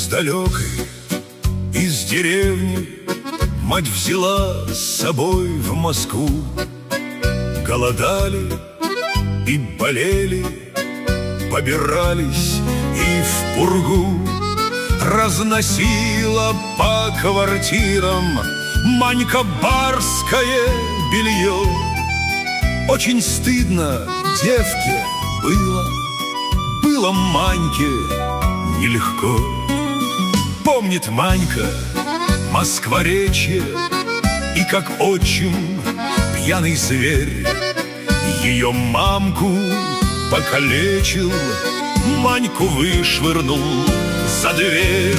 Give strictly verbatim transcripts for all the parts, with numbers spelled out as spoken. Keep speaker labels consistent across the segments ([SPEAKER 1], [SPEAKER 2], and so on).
[SPEAKER 1] Из далекой, из деревни мать взяла с собой в Москву. Голодали и болели, побирались и в пургу. Разносила по квартирам Манька барское белье. Очень стыдно девке было, было Маньке нелегко. Помнит Манька Москворечье, и как отчим пьяный зверь ее мамку покалечил, Маньку вышвырнул за дверь.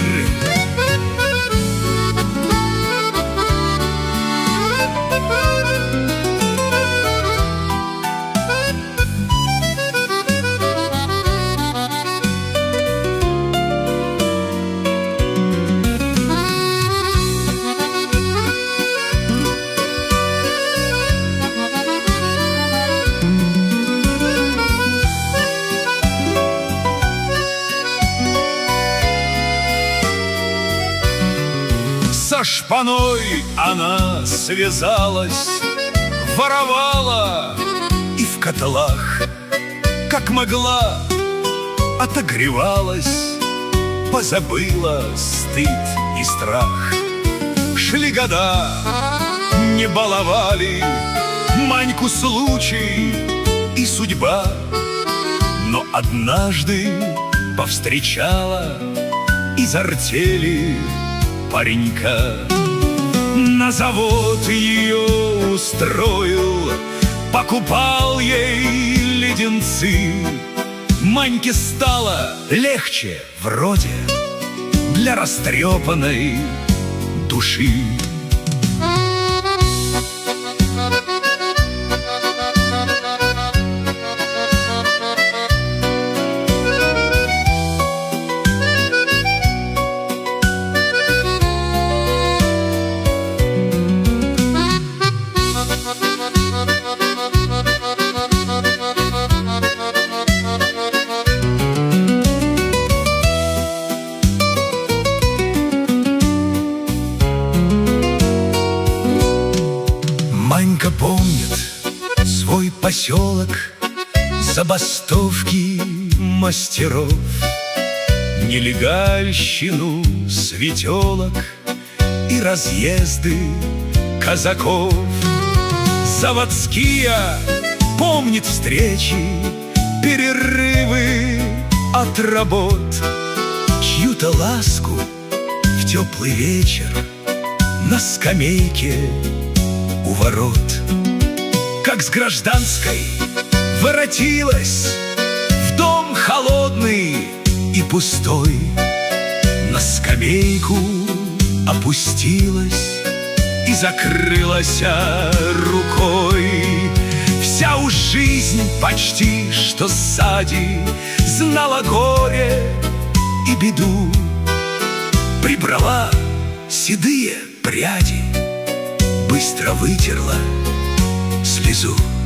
[SPEAKER 1] Со шпаной она связалась, воровала и в котлах, как могла, отогревалась, позабыла стыд и страх. Шли года, не баловали Маньку случай и судьба, но однажды повстречала из артели паренька. На завод ее устроил, покупал ей леденцы. Маньке стало легче вроде для растрепанной души. Манька помнит свой поселок, забастовки мастеров, нелегальщину светелок и разъезды казаков. Заводские помнит встречи, перерывы от работ, чью-то ласку в теплый вечер на скамейке у ворот. Как с гражданской воротилась в дом холодный и пустой, на скамейку опустилась и закрылась рукой. Вся уж жизнь почти что сзади знала горе и беду, прибрала седые пряди, быстро вытерла слезу.